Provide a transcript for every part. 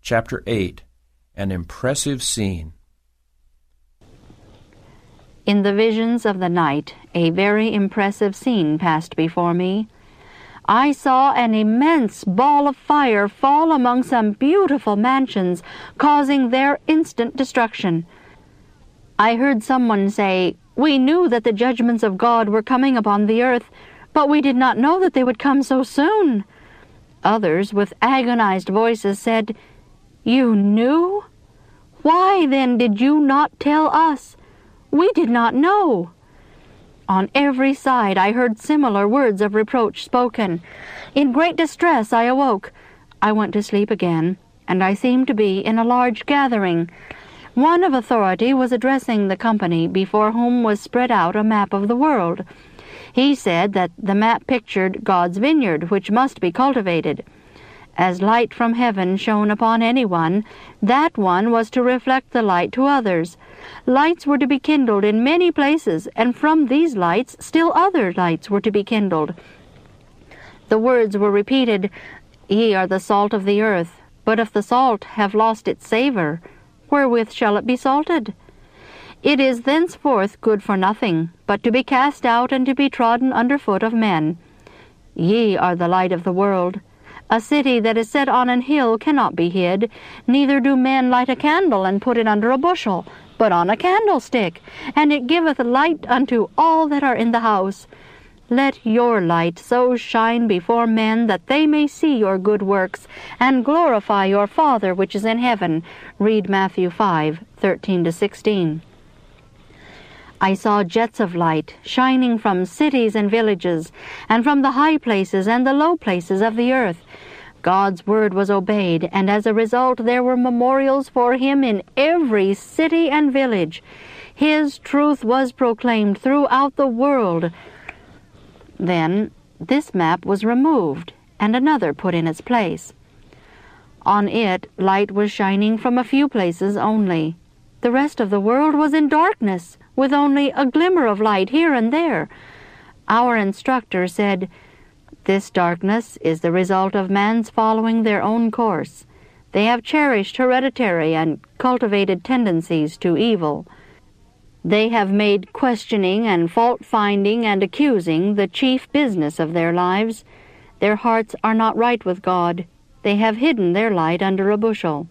Chapter 8. An Impressive Scene. In the visions of the night, a very impressive scene passed before me. I saw an immense ball of fire fall among some beautiful mansions, causing their instant destruction. I heard someone say, "We knew that the judgments of God were coming upon the earth, but we did not know that they would come so soon." Others, with agonized voices, said, "You knew? Why, then, did you not tell us? We did not know." On every side I heard similar words of reproach spoken. In great distress I awoke. I went to sleep again, and I seemed to be in a large gathering. One of authority was addressing the company, before whom was spread out a map of the world. He said that the map pictured God's vineyard, which must be cultivated. As light from heaven shone upon anyone, that one was to reflect the light to others. Lights were to be kindled in many places, and from these lights still other lights were to be kindled. The words were repeated, "Ye are the salt of the earth, but if the salt have lost its savor, wherewith shall it be salted? It is thenceforth good for nothing, but to be cast out and to be trodden under foot of men. Ye are the light of the world. A city that is set on an hill cannot be hid, neither do men light a candle and put it under a bushel, but on a candlestick, and it giveth light unto all that are in the house. Let your light so shine before men that they may see your good works, and glorify your Father which is in heaven." Read Matthew 5:13-16. I saw jets of light shining from cities and villages, and from the high places and the low places of the earth. God's word was obeyed, and as a result there were memorials for him in every city and village. His truth was proclaimed throughout the world. Then this map was removed, and another put in its place. On it light was shining from a few places only. The rest of the world was in darkness, with only a glimmer of light here and there. Our instructor said, "This darkness is the result of man's following their own course. They have cherished hereditary and cultivated tendencies to evil. They have made questioning and fault-finding and accusing the chief business of their lives. Their hearts are not right with God. They have hidden their light under a bushel."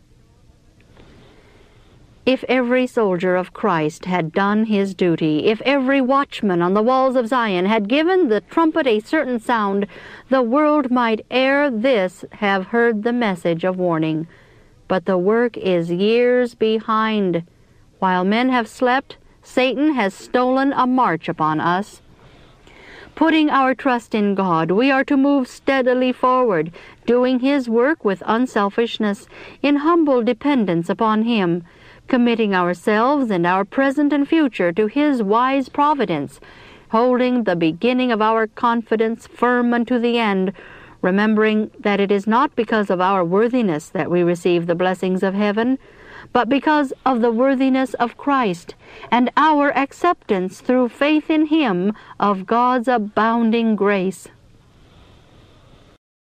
If every soldier of Christ had done his duty, if every watchman on the walls of Zion had given the trumpet a certain sound, the world might ere this have heard the message of warning. But the work is years behind. While men have slept, Satan has stolen a march upon us. Putting our trust in God, we are to move steadily forward, doing his work with unselfishness, in humble dependence upon him, committing ourselves and our present and future to his wise providence, holding the beginning of our confidence firm unto the end, remembering that it is not because of our worthiness that we receive the blessings of heaven, but because of the worthiness of Christ, and our acceptance through faith in him of God's abounding grace.